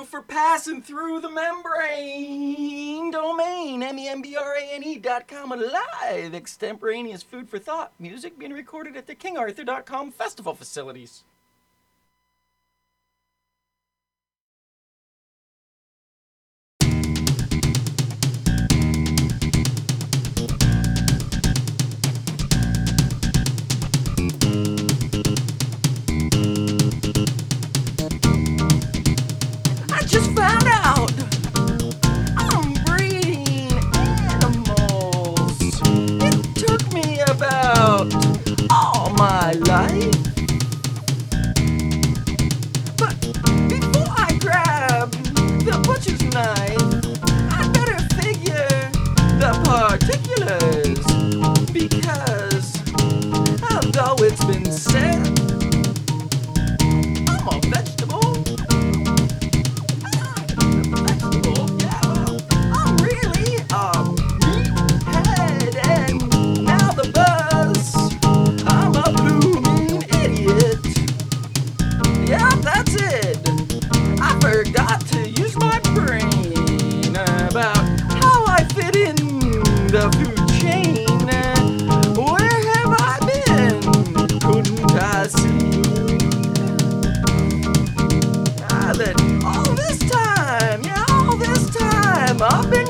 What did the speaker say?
you for passing through the membrane domain, membrane.com, live extemporaneous food for thought music being recorded at the kingarthur.com festival facilities. I just found out I'm breeding animals. It took me about all my life. But before I grab the butcher's knife, I better figure the particulars. Because although it's been said I'm a vegetable, I'm really a meathead, and now the buzz, I'm a blooming idiot. Yeah, that's it. I forgot to use my brain about how I fit in the food chain. Where have I been? Couldn't I see? That all this time, I've been